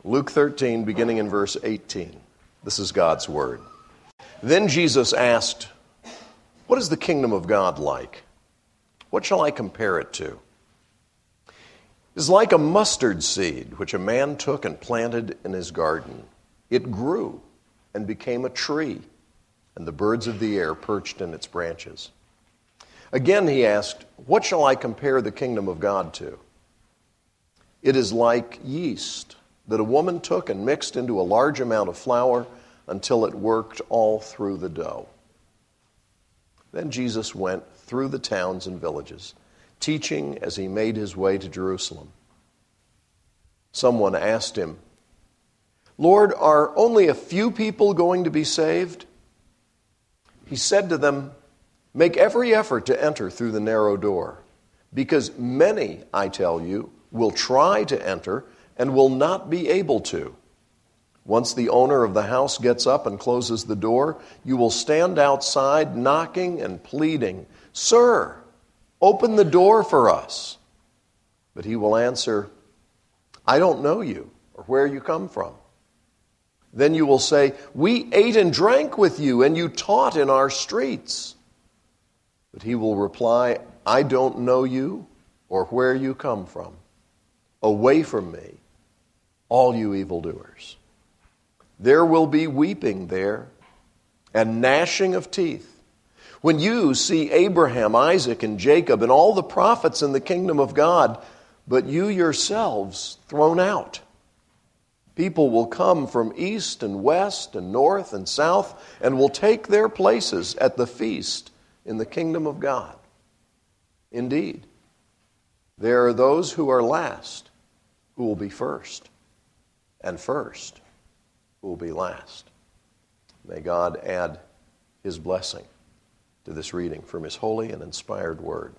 Luke 13, beginning in verse 18. This is God's word. Then Jesus asked, "What is the kingdom of God like? What shall I compare it to? It is like a mustard seed, which a man took and planted in his garden. It grew and became a tree, and the birds of the air perched in its branches." Again he asked, "What shall I compare the kingdom of God to? It is like yeast that a woman took and mixed into a large amount of flour until it worked all through the dough." Then Jesus went through the towns and villages, teaching as he made his way to Jerusalem. Someone asked him, "Lord, are only a few people going to be saved?" He said to them, "Make every effort to enter through the narrow door, because many, I tell you, will try to enter and will not be able to. Once the owner of the house gets up and closes the door, you will stand outside knocking and pleading, 'Sir, open the door for us.' But he will answer, 'I don't know you or where you come from.' Then you will say, 'We ate and drank with you, and you taught in our streets.' But he will reply, 'I don't know you or where you come from. Away from me, all you evildoers.' There will be weeping there and gnashing of teeth when you see Abraham, Isaac, and Jacob and all the prophets in the kingdom of God, but you yourselves thrown out. People will come from east and west and north and south and will take their places at the feast in the kingdom of God. Indeed, there are those who are last who will be first, and first who will be last." May God add his blessing to this reading from his holy and inspired word.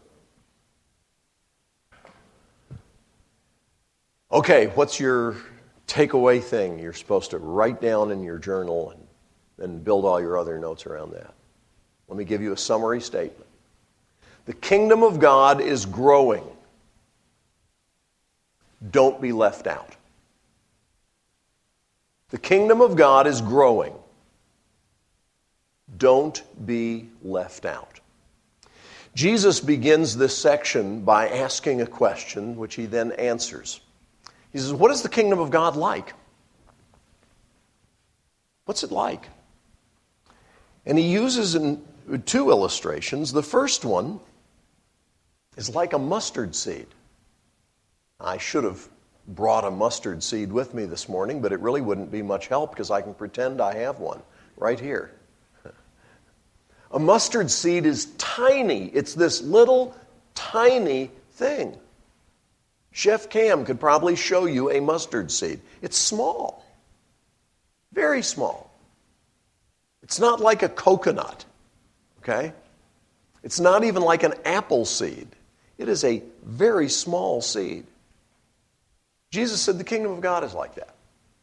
Okay, what's your takeaway thing you're supposed to write down in your journal and build all your other notes around that? Let me give you a summary statement. The kingdom of God is growing. Don't be left out. The kingdom of God is growing. Don't be left out. Jesus begins this section by asking a question, which he then answers. He says, "What is the kingdom of God like? What's it like?" And he uses two illustrations. The first one is like a mustard seed. I should have brought a mustard seed with me this morning, but it really wouldn't be much help because I can pretend I have one right here. A mustard seed is tiny. It's this little tiny thing. Chef Cam could probably show you a mustard seed. It's small, very small. It's not like a coconut, okay? It's not even like an apple seed. It is a very small seed. Jesus said the kingdom of God is like that.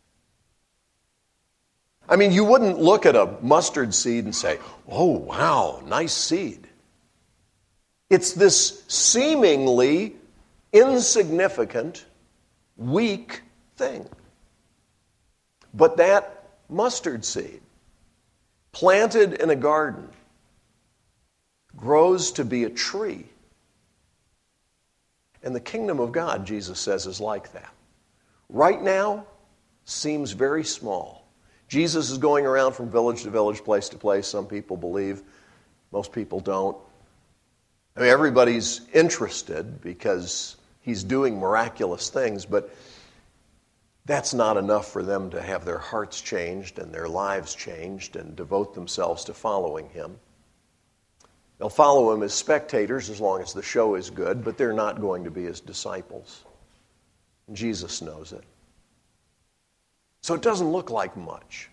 I mean, you wouldn't look at a mustard seed and say, "Oh, wow, nice seed." It's this seemingly insignificant, weak thing. But that mustard seed, planted in a garden, grows to be a tree. And the kingdom of God, Jesus says, is like that. Right now, seems very small. Jesus is going around from village to village, place to place. Some people believe, most people don't. I mean, everybody's interested because he's doing miraculous things, but that's not enough for them to have their hearts changed and their lives changed and devote themselves to following him. They'll follow him as spectators as long as the show is good, but they're not going to be his disciples. And Jesus knows it. So it doesn't look like much.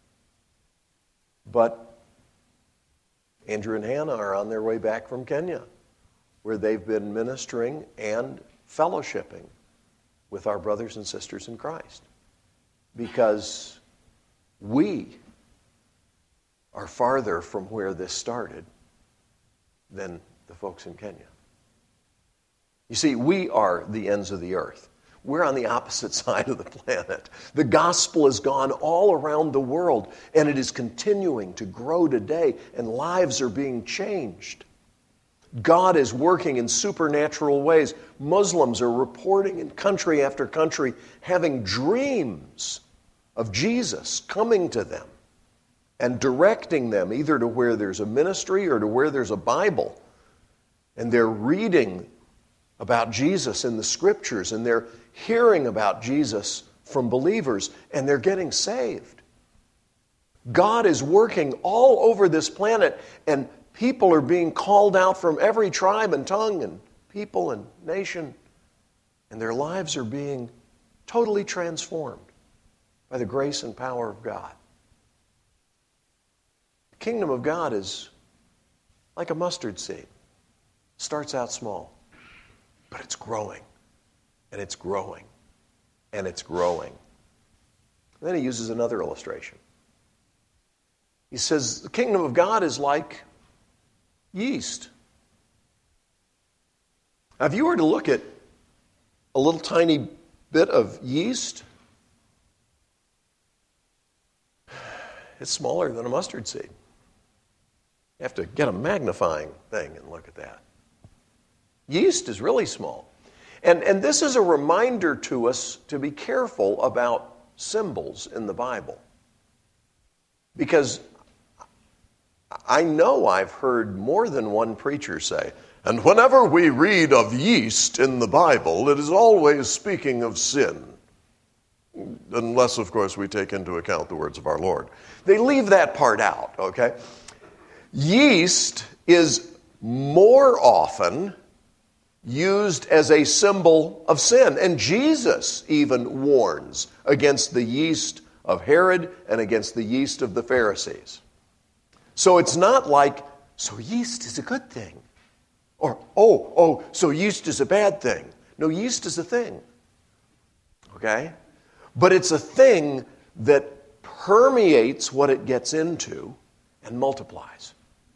But Andrew and Hannah are on their way back from Kenya, where they've been ministering and fellowshipping with our brothers and sisters in Christ. Because we are farther from where this started than the folks in Kenya. You see, we are the ends of the earth. We're on the opposite side of the planet. The gospel has gone all around the world, and it is continuing to grow today, and lives are being changed. God is working in supernatural ways. Muslims are reporting in country after country having dreams of Jesus coming to them and directing them either to where there's a ministry or to where there's a Bible. And they're reading about Jesus in the Scriptures, and they're hearing about Jesus from believers, and they're getting saved. God is working all over this planet, and people are being called out from every tribe and tongue and people and nation, and their lives are being totally transformed by the grace and power of God. The kingdom of God is like a mustard seed. It starts out small, but it's growing, and it's growing, and it's growing. And then he uses another illustration. He says, the kingdom of God is like yeast. Now, if you were to look at a little tiny bit of yeast, it's smaller than a mustard seed. You have to get a magnifying thing and look at that. Yeast is really small. And this is a reminder to us to be careful about symbols in the Bible. Because I know I've heard more than one preacher say, and whenever we read of yeast in the Bible, it is always speaking of sin. Unless, of course, we take into account the words of our Lord. They leave that part out, okay? Yeast is more often used as a symbol of sin. And Jesus even warns against the yeast of Herod and against the yeast of the Pharisees. So it's not like, so yeast is a good thing. Or, so yeast is a bad thing. No, yeast is a thing. Okay? But it's a thing that permeates what it gets into and multiplies.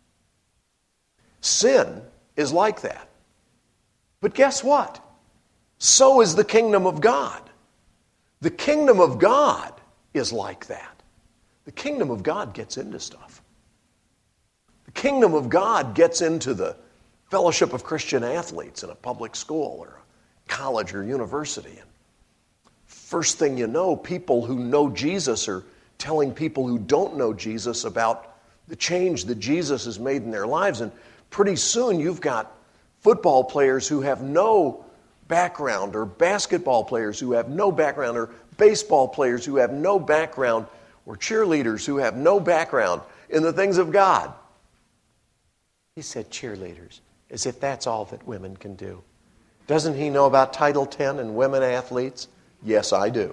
Sin is like that. But guess what? So is the kingdom of God. The kingdom of God is like that. The kingdom of God gets into stuff. The kingdom of God gets into the fellowship of Christian athletes in a public school or a college or university. And first thing you know, people who know Jesus are telling people who don't know Jesus about the change that Jesus has made in their lives. And pretty soon you've got football players who have no background, or basketball players who have no background, or baseball players who have no background, or cheerleaders who have no background in the things of God. He said cheerleaders, as if that's all that women can do. Doesn't he know about Title X and women athletes? Yes, I do.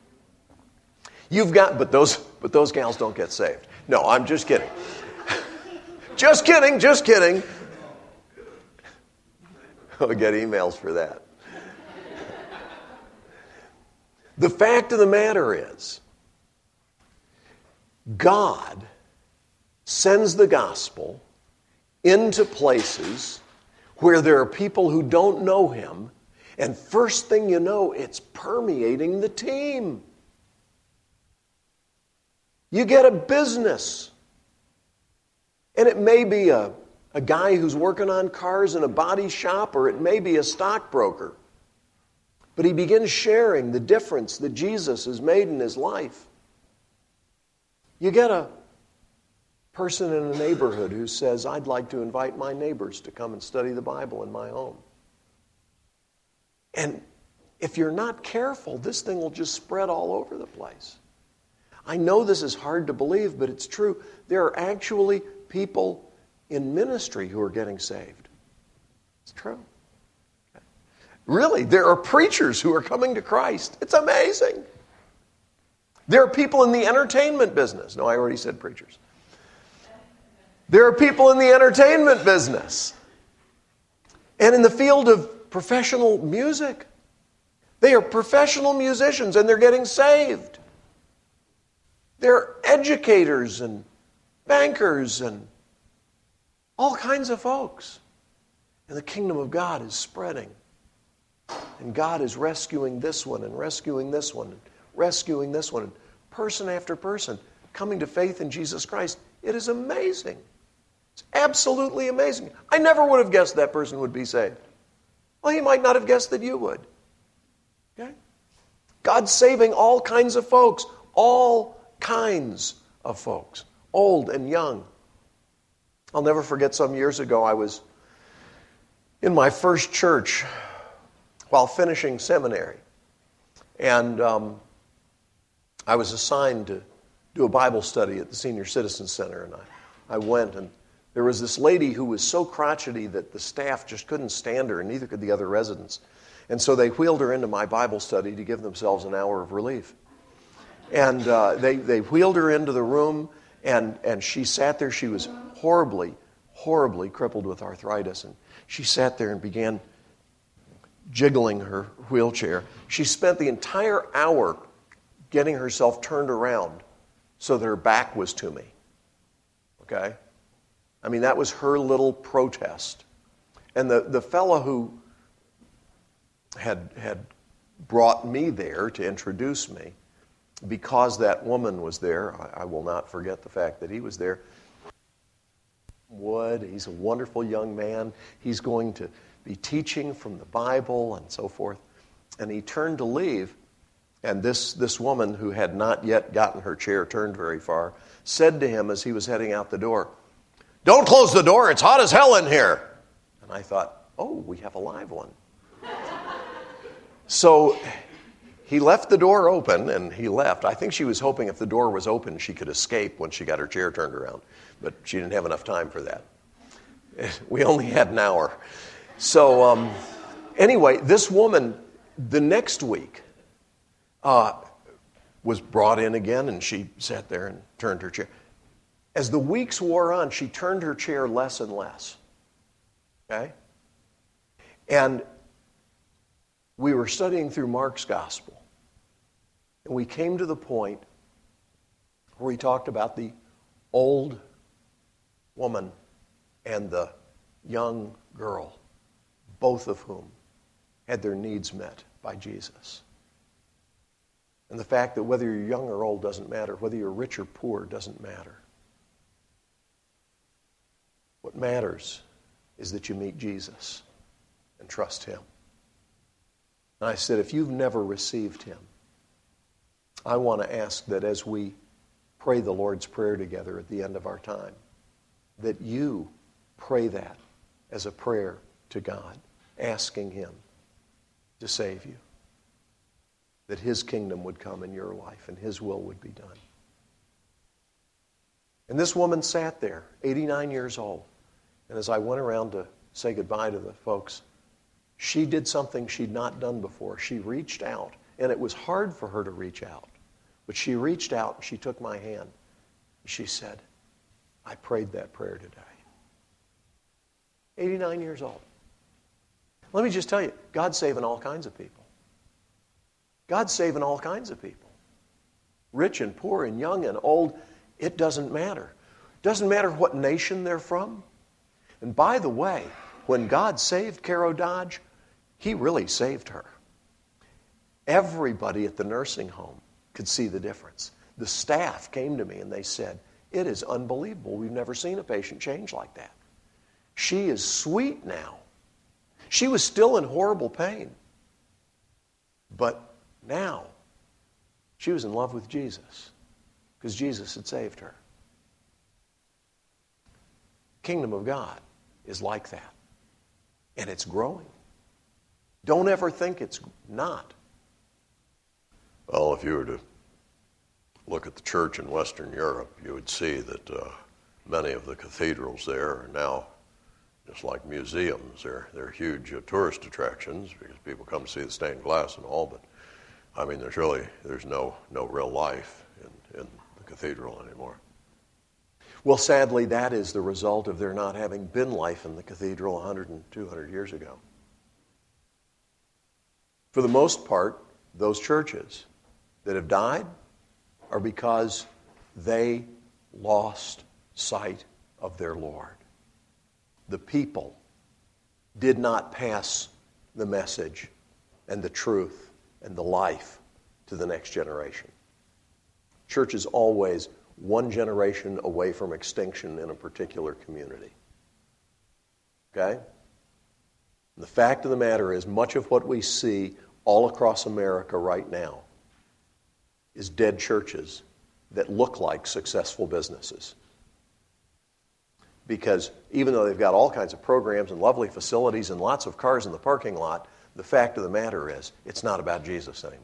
But those gals don't get saved. No, I'm just kidding. Just kidding. I'll get emails for that. The fact of the matter is, God sends the gospel into places where there are people who don't know Him, and first thing you know, it's permeating the team. You get a business, and it may be a guy who's working on cars in a body shop, or it may be a stockbroker. But he begins sharing the difference that Jesus has made in his life. You get a person in a neighborhood who says, I'd like to invite my neighbors to come and study the Bible in my home. And if you're not careful, this thing will just spread all over the place. I know this is hard to believe, but it's true. There are actually people in ministry who are getting saved. It's true. Really, there are preachers who are coming to Christ. It's amazing. There are people in the entertainment business. No, I already said preachers. There are people in the entertainment business and in the field of professional music. They are professional musicians and they're getting saved. They're educators and bankers and all kinds of folks. And the kingdom of God is spreading And God is rescuing this one and rescuing this one and rescuing this one. And person after person coming to faith in Jesus Christ. It is amazing. It's absolutely amazing. I never would have guessed that person would be saved. Well, he might not have guessed that you would. Okay? God's saving all kinds of folks. All kinds of folks. Old and young. I'll never forget some years ago I was in my first church while finishing seminary. And I was assigned to do a Bible study at the Senior Citizen Center. And I went, and there was this lady who was so crotchety that the staff just couldn't stand her, and neither could the other residents. And so they wheeled her into my Bible study to give themselves an hour of relief. And they wheeled her into the room, and she sat there. She was horribly, horribly crippled with arthritis. And she sat there and began jiggling her wheelchair. She spent the entire hour getting herself turned around so that her back was to me. Okay? I mean, that was her little protest. And the fellow who had brought me there to introduce me, because that woman was there, I will not forget the fact that he was there. He's a wonderful young man. He's going to be teaching from the Bible and so forth. And he turned to leave, and this woman, who had not yet gotten her chair turned very far, said to him as he was heading out the door, "Don't close the door, it's hot as hell in here." And I thought, oh, we have a live one. So he left the door open, and he left. I think she was hoping if the door was open, she could escape when she got her chair turned around. But she didn't have enough time for that. We only had an hour. So anyway, this woman, the next week, was brought in again, and she sat there and turned her chair. As the weeks wore on, she turned her chair less and less. Okay? And we were studying through Mark's gospel. And we came to the point where he talked about the old woman and the young girl, both of whom had their needs met by Jesus. And the fact that whether you're young or old doesn't matter, whether you're rich or poor doesn't matter. What matters is that you meet Jesus and trust Him. And I said, if you've never received Him, I want to ask that as we pray the Lord's Prayer together at the end of our time, that you pray that as a prayer to God, asking Him to save you, that His kingdom would come in your life and His will would be done. And this woman sat there, 89 years old, and as I went around to say goodbye to the folks, she did something she'd not done before. She reached out, and it was hard for her to reach out, but she reached out and she took my hand. She said, "I prayed that prayer today." 89 years old. Let me just tell you, God's saving all kinds of people. God's saving all kinds of people. Rich and poor and young and old, it doesn't matter. It doesn't matter what nation they're from. And by the way, when God saved Carol Dodge, He really saved her. Everybody at the nursing home could see the difference. The staff came to me and they said, "It is unbelievable. We've never seen a patient change like that. She is sweet now. She was still in horrible pain. But now, she was in love with Jesus because Jesus had saved her." Kingdom of God is like that. And it's growing. Don't ever think it's not. Well, if you were to look at the church in Western Europe, you would see that many of the cathedrals there are now just like museums. They're huge tourist attractions because people come see the stained glass and all, but I mean, there's no real life in the cathedral anymore. Well, sadly, that is the result of there not having been life in the cathedral 100 and 200 years ago. For the most part, those churches that have died are because they lost sight of their Lord. The people did not pass the message and the truth and the life to the next generation. Church is always one generation away from extinction in a particular community. Okay? And the fact of the matter is, much of what we see all across America right now is dead churches that look like successful businesses. Because even though they've got all kinds of programs and lovely facilities and lots of cars in the parking lot, the fact of the matter is, it's not about Jesus anymore.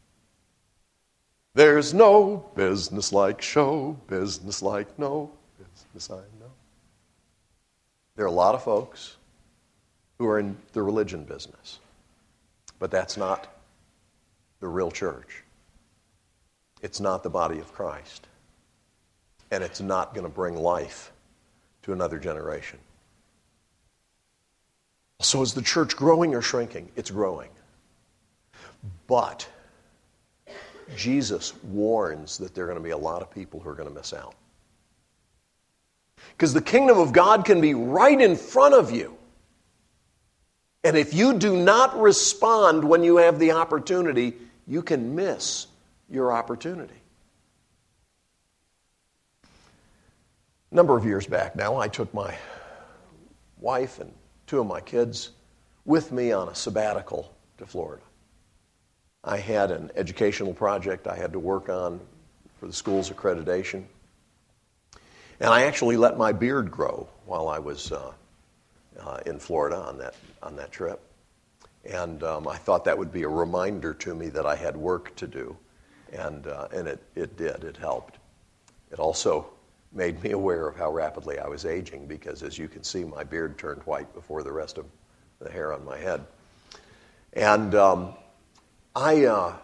There's no business like show business like no business I know. There are a lot of folks who are in the religion business, but that's not the real church. It's not the body of Christ, and it's not going to bring life to another generation. So is the church growing or shrinking? It's growing. But Jesus warns that there are going to be a lot of people who are going to miss out. Because the kingdom of God can be right in front of you. And if you do not respond when you have the opportunity, you can miss your opportunity. A number of years back now, I took my wife and two of my kids with me on a sabbatical to Florida. I had an educational project I had to work on for the school's accreditation. And I actually let my beard grow while I was in Florida on that trip. And I thought that would be a reminder to me that I had work to do. And it did. It helped. It also made me aware of how rapidly I was aging, because as you can see, my beard turned white before the rest of the hair on my head. And I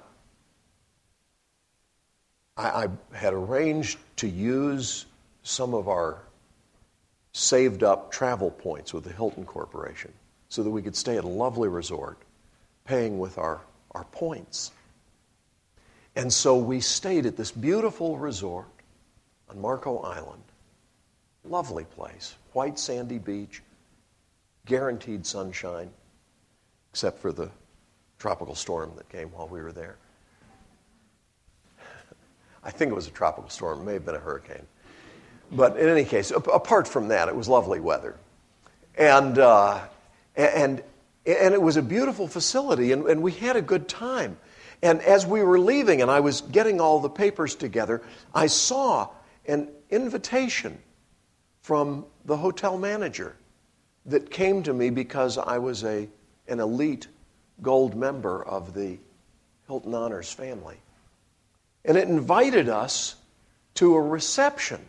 had arranged to use some of our saved up travel points with the Hilton Corporation so that we could stay at a lovely resort, paying with our points. And so we stayed at this beautiful resort on Marco Island. Lovely place. White sandy beach, guaranteed sunshine, except for the tropical storm that came while we were there. I think it was a tropical storm. It may have been a hurricane. But in any case, apart from that, it was lovely weather. And it was a beautiful facility, and we had a good time. And as we were leaving and I was getting all the papers together, I saw an invitation from the hotel manager that came to me because I was an elite gold member of the Hilton Honors family. And it invited us to a reception.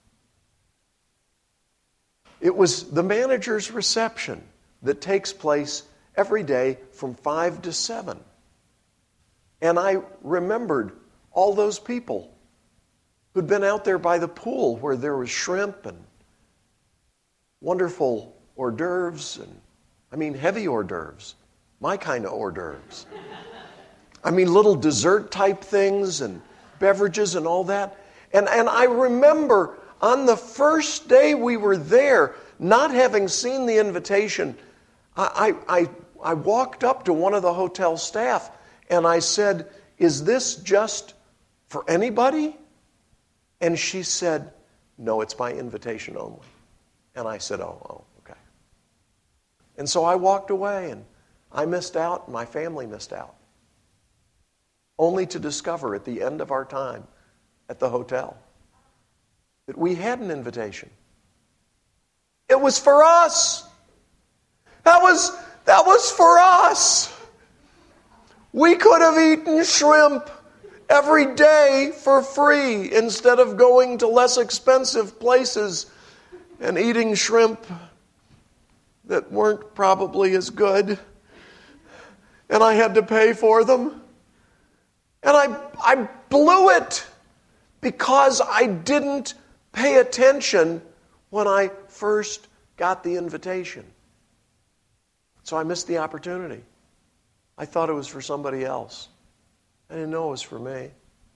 It was the manager's reception that takes place every day from 5 to 7. And I remembered all those people who'd been out there by the pool where there was shrimp and wonderful hors d'oeuvres, and heavy hors d'oeuvres, my kind of hors d'oeuvres. Little dessert type things and beverages and all that. And I remember on the first day we were there, not having seen the invitation, I walked up to one of the hotel staff and I said, "Is this just for anybody?" And she said, "No, it's by invitation only." And I said, oh, okay. And so I walked away, and I missed out, and my family missed out. Only to discover at the end of our time at the hotel that we had an invitation. It was for us. That was for us. We could have eaten shrimp every day for free instead of going to less expensive places and eating shrimp that weren't probably as good. And I had to pay for them. And I blew it because I didn't pay attention when I first got the invitation. So I missed the opportunity. I thought it was for somebody else. I didn't know it was for me.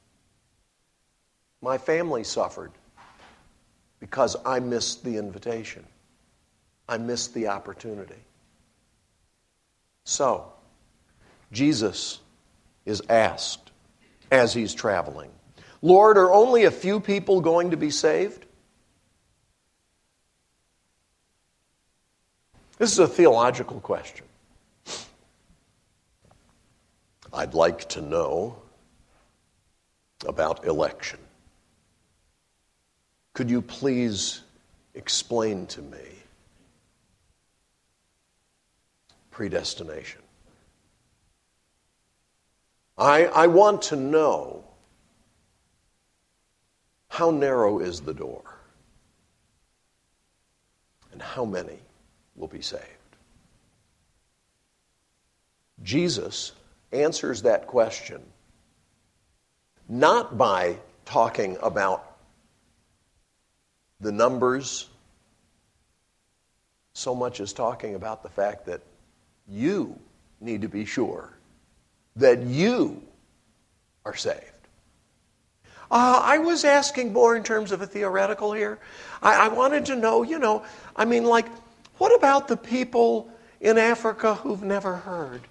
My family suffered because I missed the invitation. I missed the opportunity. So, Jesus is asked as he's traveling, Lord, are only a few people going to be saved? This is a theological question. I'd like to know about election. Could you please explain to me predestination? I want to know, how narrow is the door? And how many will be saved? Jesus answers that question not by talking about the numbers so much as talking about the fact that you need to be sure that you are saved. I was asking more in terms of a theoretical here. I wanted to know, what about the people in Africa who've never heard?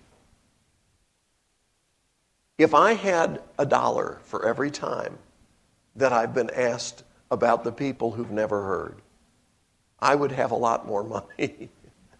If I had $1 for every time that I've been asked about the people who've never heard, I would have a lot more money.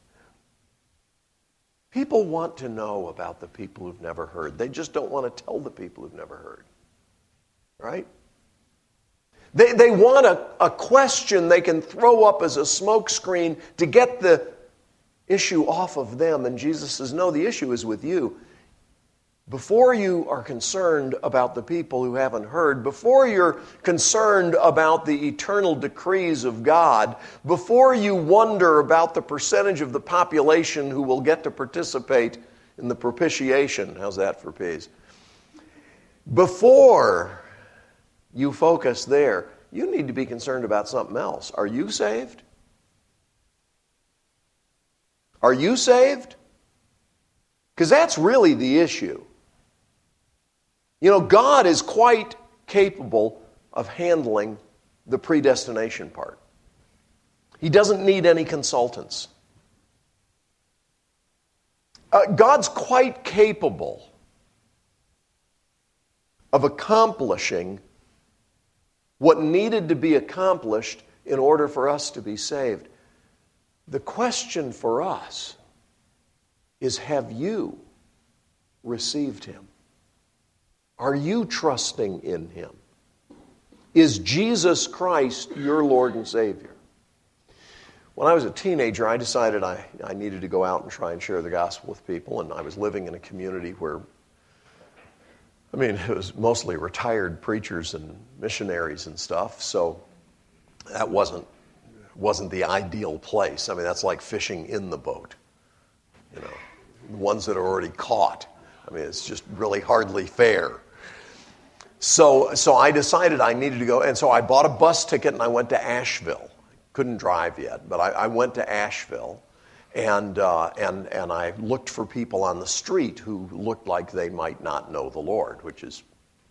People want to know about the people who've never heard. They just don't want to tell the people who've never heard. Right? They want a question they can throw up as a smokescreen to get the issue off of them. And Jesus says, no, the issue is with you. Before you are concerned about the people who haven't heard, before you're concerned about the eternal decrees of God, before you wonder about the percentage of the population who will get to participate in the propitiation, how's that for peas? Before you focus there, you need to be concerned about something else. Are you saved? Are you saved? Because that's really the issue. God is quite capable of handling the predestination part. He doesn't need any consultants. God's quite capable of accomplishing what needed to be accomplished in order for us to be saved. The question for us is, have you received Him? Are you trusting in Him? Is Jesus Christ your Lord and Savior? When I was a teenager, I decided I needed to go out and try and share the gospel with people, and I was living in a community where, it was mostly retired preachers and missionaries and stuff, so that wasn't the ideal place. That's like fishing in the boat, the ones that are already caught. It's just really hardly fair. So I decided I needed to go, and so I bought a bus ticket and I went to Asheville. Couldn't drive yet, but I went to Asheville, and I looked for people on the street who looked like they might not know the Lord, which is,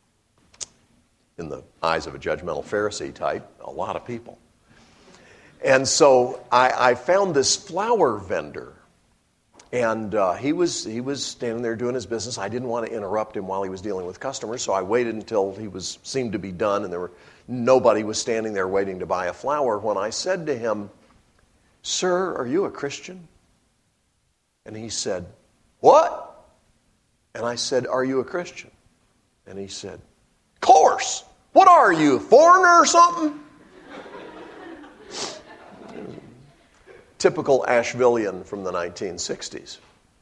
in the eyes of a judgmental Pharisee type, a lot of people. And so I found this flower vendor. And he was standing there doing his business. I didn't want to interrupt him while he was dealing with customers, so I waited until he seemed to be done, and nobody was standing there waiting to buy a flower. When I said to him, "Sir, are you a Christian?" And he said, "What?" And I said, "Are you a Christian?" And he said, "Of course. What are you, a foreigner or something?" Typical Ashevillean from the 1960s.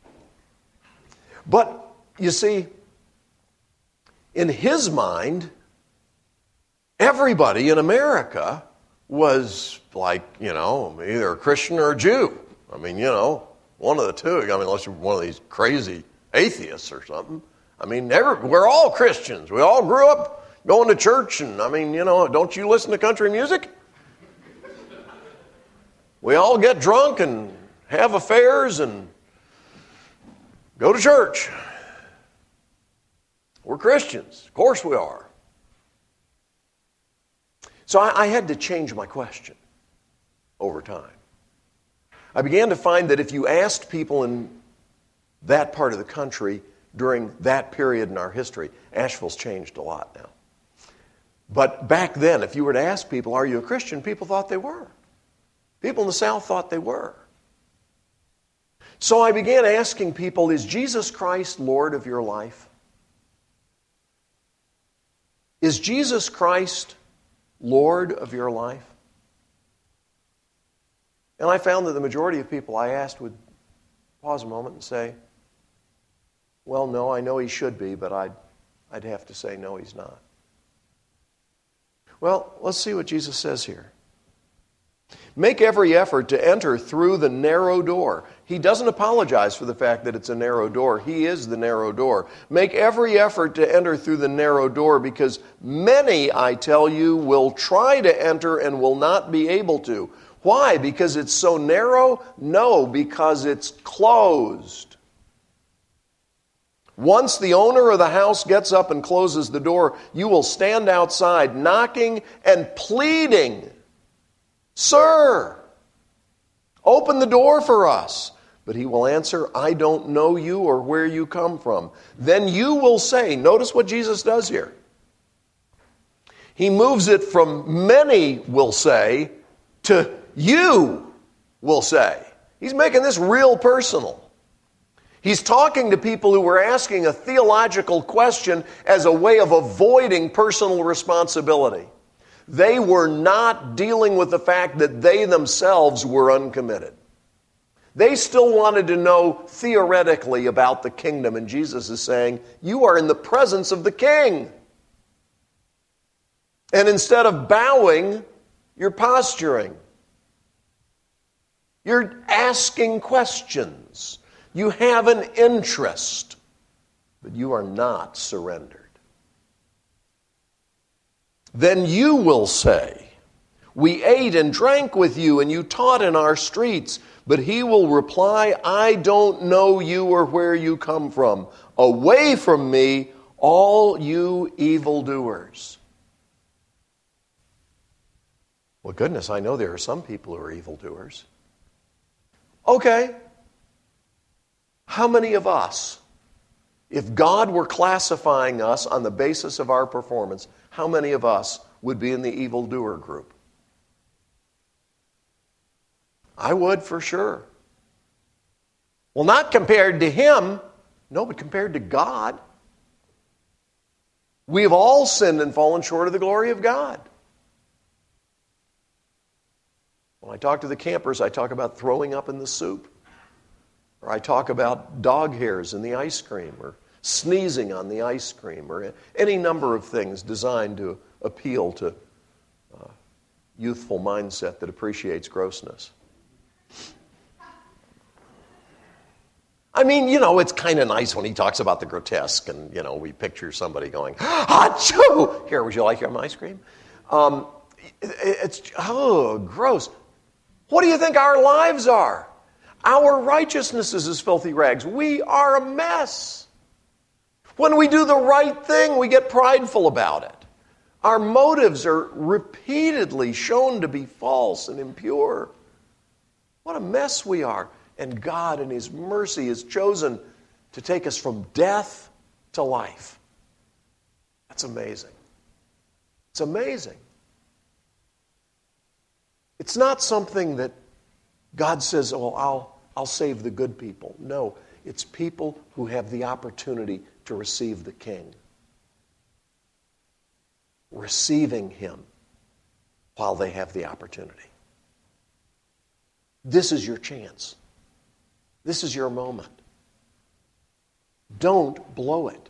But, you see, in his mind, everybody in America was like, either a Christian or a Jew. One of the two. Unless you're one of these crazy atheists or something. We're all Christians. We all grew up going to church, and don't you listen to country music? We all get drunk and have affairs and go to church. We're Christians. Of course we are. So I had to change my question over time. I began to find that if you asked people in that part of the country, during that period in our history. Asheville's changed a lot now. But back then, if you were to ask people, are you a Christian? People thought they were. People in the South thought they were. So I began asking people, is Jesus Christ Lord of your life? Is Jesus Christ Lord of your life? And I found that the majority of people I asked would pause a moment and say, well, no, I know he should be, but I'd have to say, no, he's not. Well, let's see what Jesus says here. Make every effort to enter through the narrow door. He doesn't apologize for the fact that it's a narrow door. He is the narrow door. Make every effort to enter through the narrow door, because many, I tell you, will try to enter and will not be able to. Why? Because it's so narrow? No, because it's closed. Once the owner of the house gets up and closes the door, you will stand outside knocking and pleading, Sir, open the door for us. But he will answer, I don't know you or where you come from. Then you will say, notice what Jesus does here. He moves it from many will say to you will say. He's making this real personal. He's talking to people who were asking a theological question as a way of avoiding personal responsibility. They were not dealing with the fact that they themselves were uncommitted. They still wanted to know theoretically about the kingdom, and Jesus is saying, you are in the presence of the king. And instead of bowing, you're posturing. You're asking questions. You have an interest, but you are not surrendered. Then you will say, we ate and drank with you, and you taught in our streets. But he will reply, I don't know you or where you come from. Away from me, all you evildoers. Well, goodness, I know there are some people who are evildoers. Okay. How many of us, if God were classifying us on the basis of our performance, how many of us would be in the evildoer group? I would for sure. Well, not compared to him. No, but compared to God. We have all sinned and fallen short of the glory of God. When I talk to the campers, I talk about throwing up in the soup. Or I talk about dog hairs in the ice cream, or sneezing on the ice cream, or any number of things designed to appeal to a youthful mindset that appreciates grossness. I mean, it's kind of nice when he talks about the grotesque, and, we picture somebody going, achoo! Here, would you like your ice cream? It's gross. What do you think our lives are? Our righteousness is as filthy rags. We are a mess. When we do the right thing, we get prideful about it. Our motives are repeatedly shown to be false and impure. What a mess we are. And God, in his mercy, has chosen to take us from death to life. That's amazing. It's amazing. It's not something that God says, I'll save the good people. No, it's people who have the opportunity to receive the King. Receiving him while they have the opportunity. This is your chance. This is your moment. Don't blow it.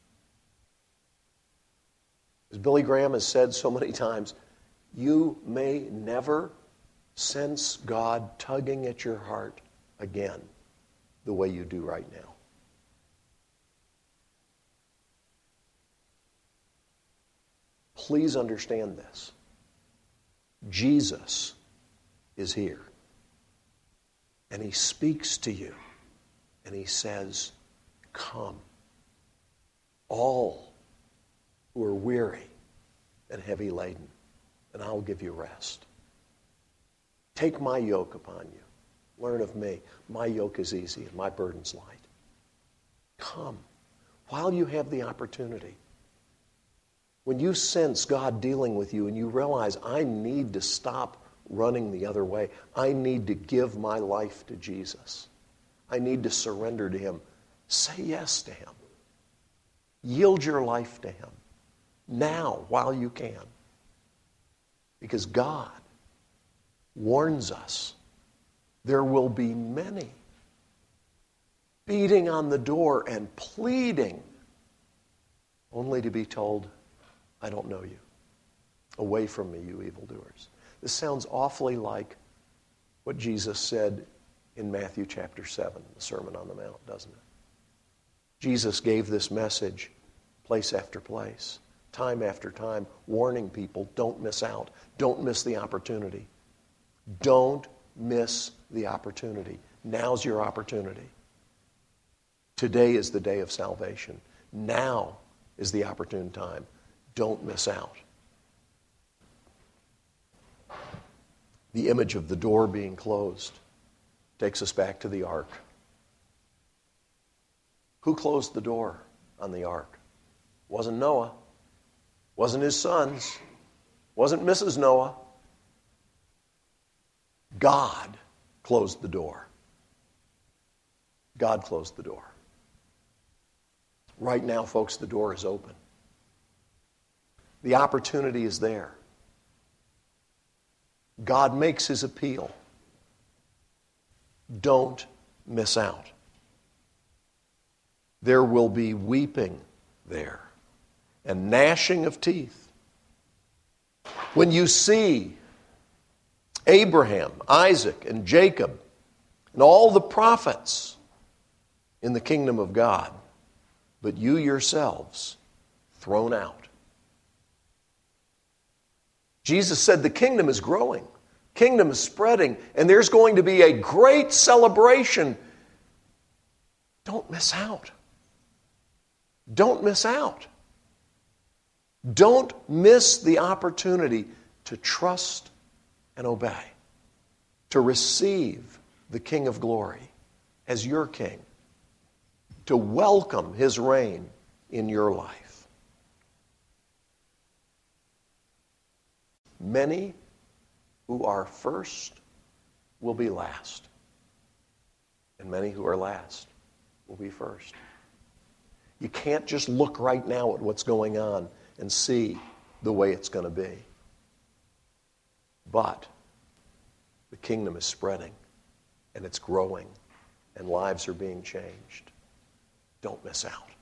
As Billy Graham has said so many times, you may never sense God tugging at your heart again the way you do right now. Please understand this. Jesus is here. And he speaks to you. And he says, come. All who are weary and heavy laden, and I'll give you rest. Take my yoke upon you. Learn of me. My yoke is easy and my burden's light. Come. while you have the opportunity. When you sense God dealing with you and you realize, I need to stop running the other way. I need to give my life to Jesus. I need to surrender to Him. Say yes to Him. Yield your life to Him now while you can. Because God warns us there will be many beating on the door and pleading only to be told, I don't know you. Away from me, you evildoers. This sounds awfully like what Jesus said in Matthew chapter 7, the Sermon on the Mount, doesn't it? Jesus gave this message place after place, time after time, warning people, don't miss out. Don't miss the opportunity. Don't miss the opportunity. Now's your opportunity. Today is the day of salvation. Now is the opportune time. Don't miss out. The image of the door being closed takes us back to the ark. Who closed the door on the ark? Wasn't Noah. Wasn't his sons. Wasn't Mrs. Noah. God closed the door. God closed the door. Right now, folks, the door is open. The opportunity is there. God makes His appeal. Don't miss out. There will be weeping there and gnashing of teeth. When you see Abraham, Isaac, and Jacob, and all the prophets in the kingdom of God, but you yourselves thrown out. Jesus said the kingdom is growing, kingdom is spreading, and there's going to be a great celebration. Don't miss out. Don't miss out. Don't miss the opportunity to trust and obey, to receive the King of Glory as your King, to welcome His reign in your life. Many who are first will be last, and many who are last will be first. You can't just look right now at what's going on and see the way it's going to be. But the kingdom is spreading, and it's growing, and lives are being changed. Don't miss out.